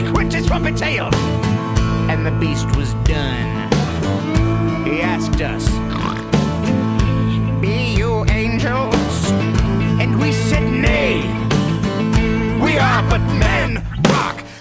Whack went his trumpet tail, and the beast was done. He asked us, "Be you angels?" And we said, "Nay, we are but men." Rock